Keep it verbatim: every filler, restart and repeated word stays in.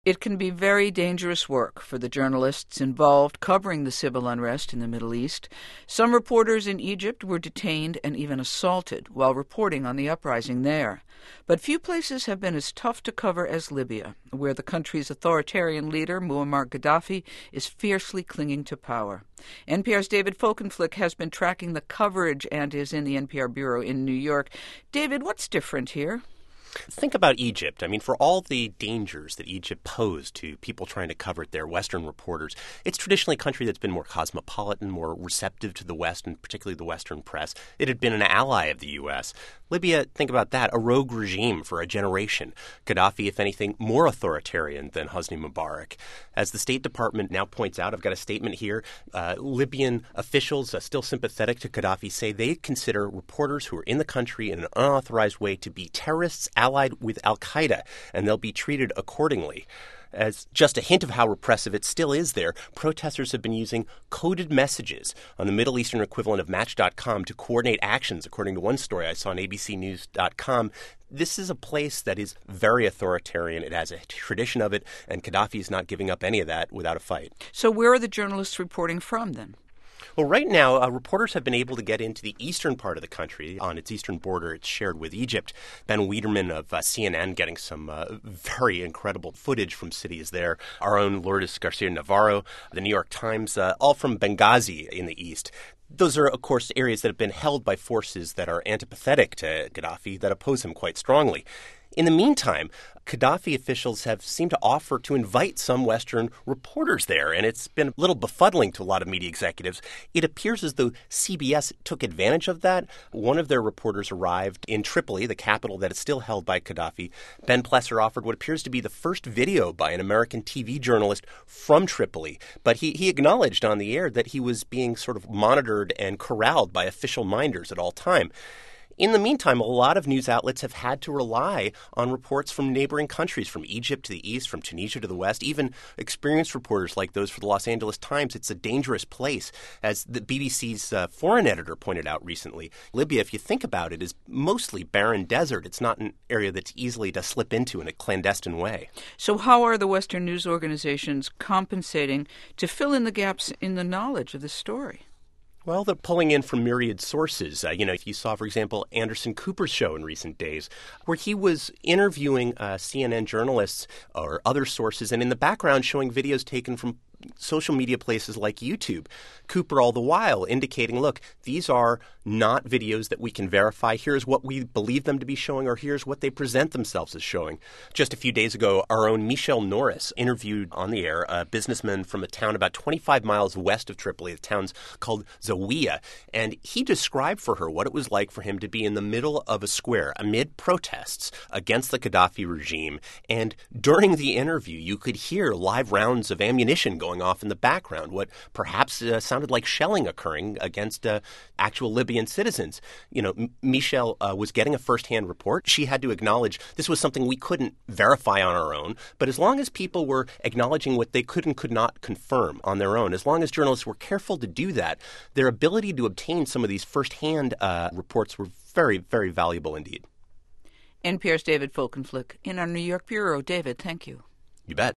It can be very dangerous work for the journalists involved covering the civil unrest in the Middle East. Some reporters in Egypt were detained and even assaulted while reporting on the uprising there. But few places have been as tough to cover as Libya, where the country's authoritarian leader, Muammar Gaddafi, is fiercely clinging to power. N P R's David Folkenflik has been tracking the coverage and is in the N P R bureau in New York. David, what's different here? Think about Egypt. I mean, for all the dangers that Egypt posed to people trying to cover it there, Western reporters, it's traditionally a country that's been more cosmopolitan, more receptive to the West, and particularly the Western press. It had been an ally of the U S. Libya, think about that, a rogue regime for a generation. Gaddafi, if anything, more authoritarian than Hosni Mubarak. As the State Department now points out, I've got a statement here, uh, Libyan officials uh, still sympathetic to Gaddafi say they consider reporters who are in the country in an unauthorized way to be terrorists allied with al-Qaeda, and they'll be treated accordingly. As just a hint of how repressive it still is there, protesters have been using coded messages on the Middle Eastern equivalent of Match dot com to coordinate actions, according to one story I saw on A B C News dot com. This is a place that is very authoritarian. It has a tradition of it, and Gaddafi is not giving up any of that without a fight. So where are the journalists reporting from, then? Well, right now, uh, reporters have been able to get into the eastern part of the country. On its eastern border, it's shared with Egypt. Ben Weiderman of uh, C N N getting some uh, very incredible footage from cities there. Our own Lourdes Garcia-Navarro, the New York Times, uh, all from Benghazi in the east. Those are, of course, areas that have been held by forces that are antipathetic to Gaddafi, that oppose him quite strongly. In the meantime, Gaddafi officials have seemed to offer to invite some Western reporters there, and it's been a little befuddling to a lot of media executives. It appears as though C B S took advantage of that. One of their reporters arrived in Tripoli, the capital that is still held by Gaddafi. Ben Plesser offered what appears to be the first video by an American T V journalist from Tripoli, but he, he acknowledged on the air that he was being sort of monitored and corralled by official minders at all time. In the meantime, a lot of news outlets have had to rely on reports from neighboring countries, from Egypt to the east, from Tunisia to the west, even experienced reporters like those for the Los Angeles Times. It's a dangerous place. As the B B C's uh, foreign editor pointed out recently, Libya, if you think about it, is mostly barren desert. It's not an area that's easily to slip into in a clandestine way. So how are the Western news organizations compensating to fill in the gaps in the knowledge of the story? Well, they're pulling in from myriad sources. Uh, you know, if you saw, for example, Anderson Cooper's show in recent days, where he was interviewing uh, C N N journalists or other sources, and in the background showing videos taken from social media places like YouTube. Cooper all the while indicating, look, these are not videos that we can verify. Here's what we believe them to be showing, or here's what they present themselves as showing. Just a few days ago, our own Michelle Norris interviewed on the air a businessman from a town about twenty-five miles west of Tripoli. The town's called Zawiya. And he described for her what it was like for him to be in the middle of a square amid protests against the Gaddafi regime. And during the interview, you could hear live rounds of ammunition going off in the background, what perhaps uh, sounded like shelling occurring against uh, actual Libyan citizens. You know, M- Michelle uh, was getting a firsthand report. She had to acknowledge this was something we couldn't verify on our own, but as long as people were acknowledging what they could and could not confirm on their own, as long as journalists were careful to do that, their ability to obtain some of these firsthand uh, reports were very, very valuable indeed. N P R's David Folkenflik in our New York bureau. David, thank you. You bet.